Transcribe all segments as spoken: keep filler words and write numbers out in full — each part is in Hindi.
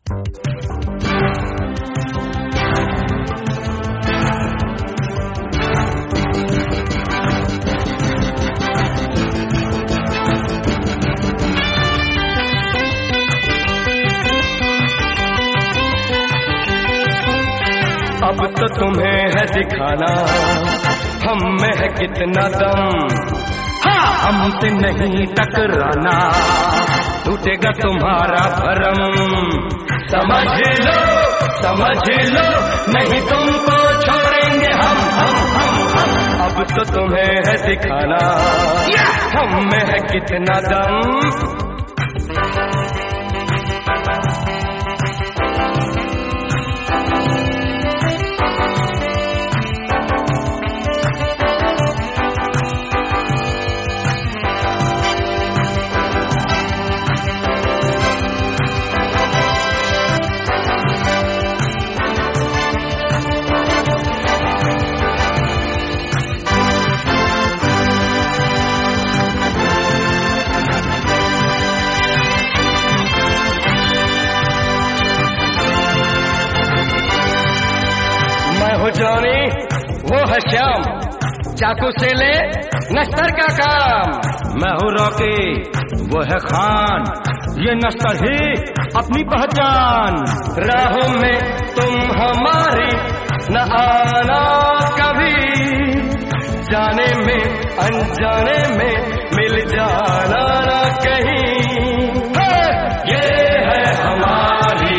अब तो तुम्हें है दिखाना हम में है कितना दम, हाँ हमसे नहीं टकराना, टूटेगा तुम्हारा भरम। समझ लो समझ लो नहीं तुमको छोड़ेंगे हम हम हम हम। अब तो तुम्हें है दिखाना हम में है कितना दम। जॉनी वो है श्याम, चाकू से ले नश्तर का काम। मैं हूँ रॉकी वो है खान, ये नश्तर ही अपनी पहचान। राहों में तुम हमारी न आना कभी, जाने में अनजाने में मिल जाना न कहीं। ये है हमारी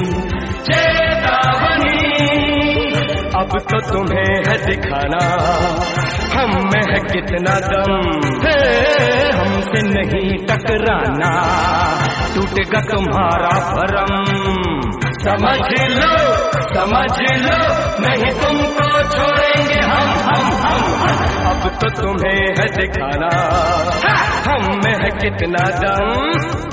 अब तो तुम्हें है दिखाना हम में है कितना दम, हमसे नहीं टकराना, टूटेगा तुम्हारा भरम। समझ लो समझ लो नहीं तुमको छोड़ेंगे हम हम हम हम। अब तो तुम्हें है दिखाना हम में है कितना दम।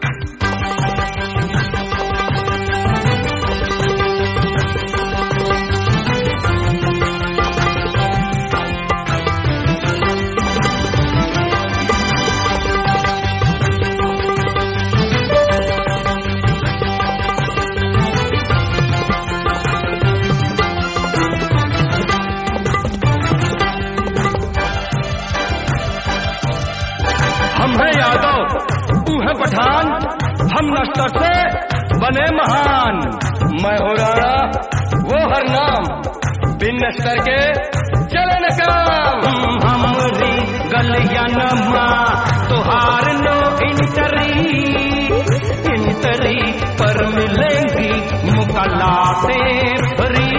हम है यादव तू है पठान, हम नश्तर से बने महान। मैं हूँ राणा वो हर नाम, बिन नश्तर के चले न काम। हमरी गलिया नमा तुहार नो इंटरी, इंटरी पर मिलेंगी मुकलाते फ्री।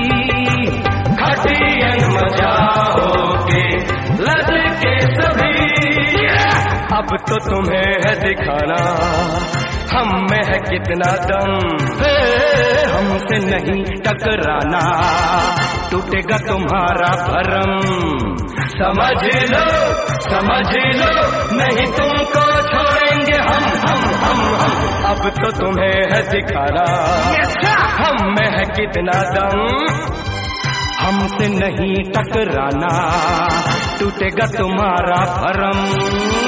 खटियन मजाओगे लद के सभी, अब तो तुम्हें है दिखाना हम में है कितना दम। हमसे नहीं टकराना, टूटेगा तुम्हारा भरम। समझ लो समझ लो नहीं तुमको छोड़ेंगे हम हम हम हम। अब तो तुम्हें है दिखाना हम में है कितना दम। हमसे नहीं टकराना, टूटेगा तुम्हारा भरम।